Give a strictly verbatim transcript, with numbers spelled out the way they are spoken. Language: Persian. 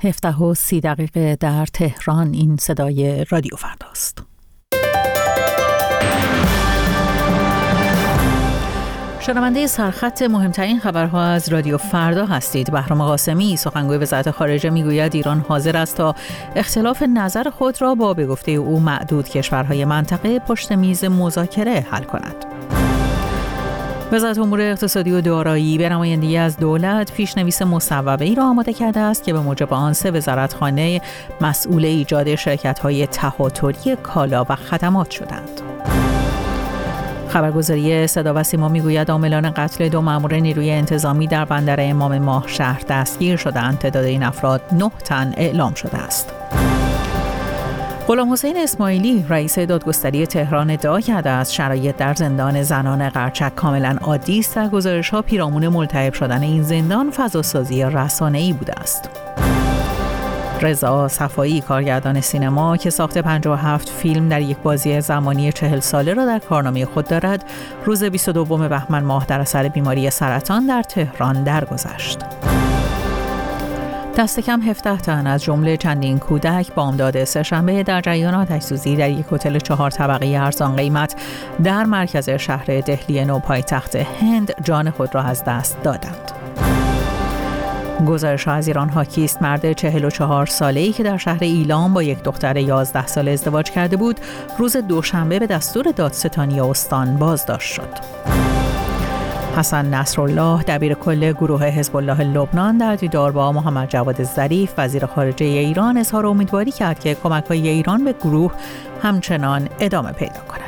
هفده و سی دقیقه در تهران. این صدای رادیو فرداست. شنونده سرخط مهمترین خبرها از رادیو فردا هستید. بهرام قاسمی سخنگوی وزارت خارجه میگوید ایران حاضر است تا اختلاف نظر خود را با به گفته او معدود کشورهای منطقه پشت میز مذاکره حل کند. وزارت امور اقتصادی و دارایی به نمایندگی از دولت پیشنویس مصوبه‌ای را آماده کرده است که به موجب آن سه وزارتخانه مسئول ایجاد شرکت‌های تهاتری کالا و خدمات شدند. خبرگزاری صدا و سیما میگوید عاملان قتل دو مأمور نیروی انتظامی در بندر امام ماه شهر دستگیر شدند. تعداد این افراد نه تن اعلام شده است. غلام حسین اسماعیلی رئیس دادگستری تهران ادعا کرده است شرایط در زندان زنان قرچک کاملا عادی است و گزارش‌ها پیرامون ملتهب شدن این زندان فضاسازی رسانه‌ای بوده است. رضا صفایی کارگردان سینما که ساخت پنجاه و هفت فیلم در یک بازی زمانی چهل ساله را در کارنامه خود دارد، روز بیست و دوم بهمن ماه در اثر بیماری سرطان در تهران درگذشت. دست کم هفده تن از جمله چندین کودک بامداد سه‌شنبه در جریان آتش‌سوزی در یک هتل چهار طبقه ارزان قیمت در مرکز شهر دهلی نو پایتخت هند جان خود را از دست دادند. گزارش از ایران هاکی است مرد چهل و چهار ساله‌ای که در شهر ایلام با یک دختر یازده ساله ازدواج کرده بود، روز دوشنبه به دستور دادستانی استان بازداشت شد. حسن نصرالله دبیر کل گروه حزب الله لبنان در دیدار با محمد جواد ظریف وزیر خارجه ایران اظهار امیدواری کرد که کمک‌های ایران به گروه همچنان ادامه پیدا کند.